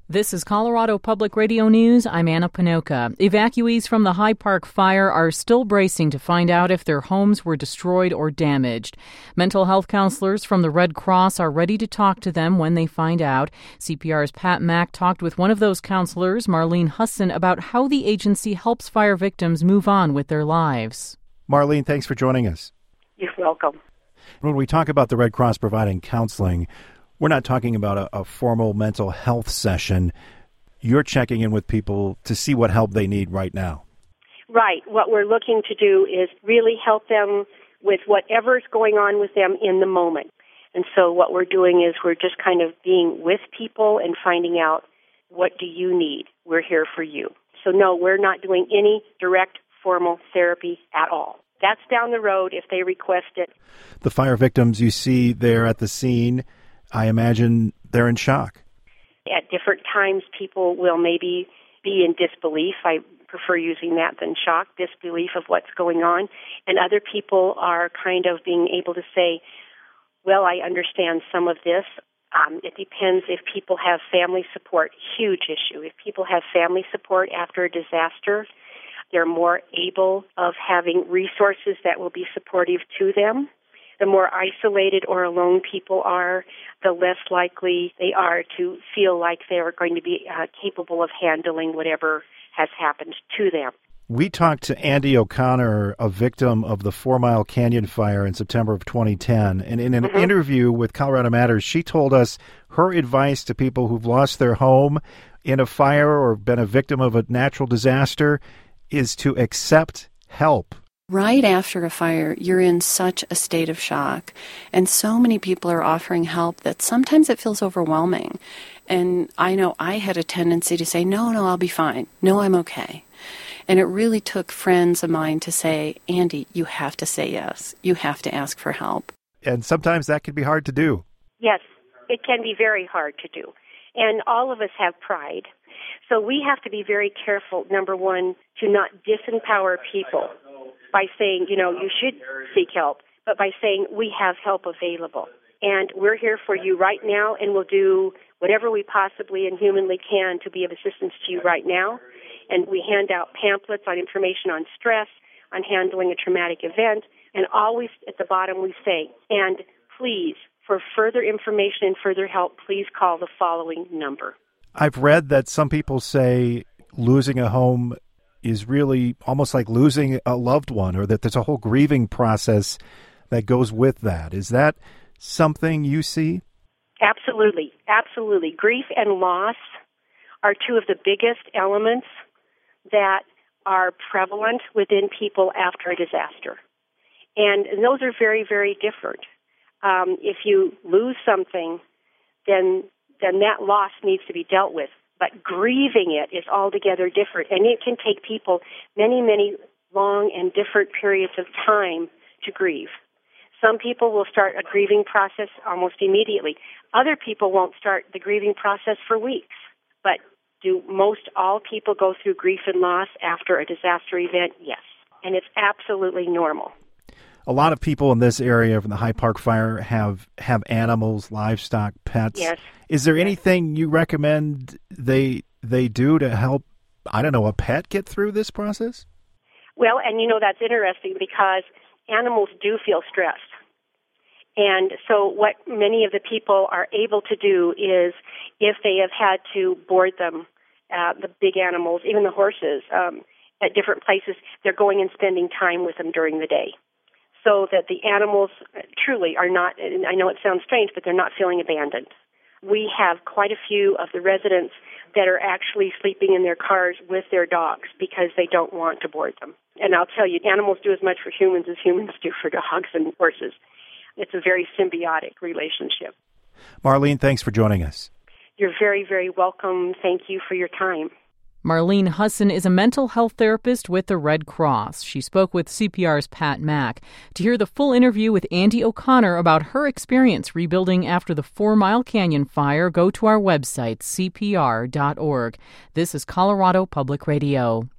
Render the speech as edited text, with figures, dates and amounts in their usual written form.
This is Colorado Public Radio News. I'm Anna Pinoca. Evacuees from the High Park fire are still bracing to find out if their homes were destroyed or damaged. Mental health counselors from the Red Cross are ready to talk to them when they find out. CPR's Pat Mack talked with one of those counselors, Marlene Husson, about how the agency helps fire victims move on with their lives. Marlene, thanks for joining us. You're welcome. When we talk about the Red Cross providing counseling, we're not talking about a formal mental health session. You're checking in with people to see what help they need right now. Right. What we're looking to do is really help them with whatever's going on with them in the moment. And so what we're doing is we're just kind of being with people and finding out, what do you need? We're here for you. So no, we're not doing any direct formal therapy at all. That's down the road if they request it. The fire victims you see there at the scene, I imagine they're in shock. At different times, people will maybe be in disbelief. I prefer using that than shock, disbelief of what's going on. And other people are kind of being able to say, well, I understand some of this. It depends if people have family support. Huge issue. If people have family support after a disaster, they're more able of having resources that will be supportive to them. The more isolated or alone people are, the less likely they are to feel like they are going to be capable of handling whatever has happened to them. We talked to Andy O'Connor, a victim of the 4 Mile Canyon fire in September of 2010. And in an interview with Colorado Matters, she told us her advice to people who've lost their home in a fire or been a victim of a natural disaster is to accept help. Right after a fire, you're in such a state of shock, and so many people are offering help that sometimes it feels overwhelming. And I know I had a tendency to say, no, I'll be fine. No, I'm okay. And it really took friends of mine to say, Andy, you have to say yes. You have to ask for help. And sometimes that can be hard to do. Yes, it can be very hard to do. And all of us have pride. So we have to be very careful, number one, to not disempower people by saying, you should seek help, but by saying we have help available. And we're here for you right now, and we'll do whatever we possibly and humanly can to be of assistance to you right now. And we hand out pamphlets on information on stress, on handling a traumatic event, and always at the bottom we say, and please, for further information and further help, please call the following number. I've read that some people say losing a home is really almost like losing a loved one, or that there's a whole grieving process that goes with that. Is that something you see? Absolutely. Absolutely. Grief and loss are two of the biggest elements that are prevalent within people after a disaster. And those are very, very different. If you lose something, then that loss needs to be dealt with. But grieving it is altogether different, and it can take people many, many long and different periods of time to grieve. Some people will start a grieving process almost immediately. Other people won't start the grieving process for weeks. But do most all people go through grief and loss after a disaster event? Yes, and it's absolutely normal. A lot of people in this area from the High Park fire have animals, livestock, pets. Yes. Is there anything you recommend they do to help, a pet get through this process? Well, and that's interesting because animals do feel stressed. And so what many of the people are able to do is if they have had to board them, the big animals, even the horses, at different places, they're going and spending time with them during the day. So that the animals truly are not, and I know it sounds strange, but they're not feeling abandoned. We have quite a few of the residents that are actually sleeping in their cars with their dogs because they don't want to board them. And I'll tell you, animals do as much for humans as humans do for dogs and horses. It's a very symbiotic relationship. Marlene, thanks for joining us. You're very, very welcome. Thank you for your time. Marlene Husson is a mental health therapist with the Red Cross. She spoke with CPR's Pat Mack. To hear the full interview with Andy O'Connor about her experience rebuilding after the 4 Mile Canyon fire, go to our website, cpr.org. This is Colorado Public Radio.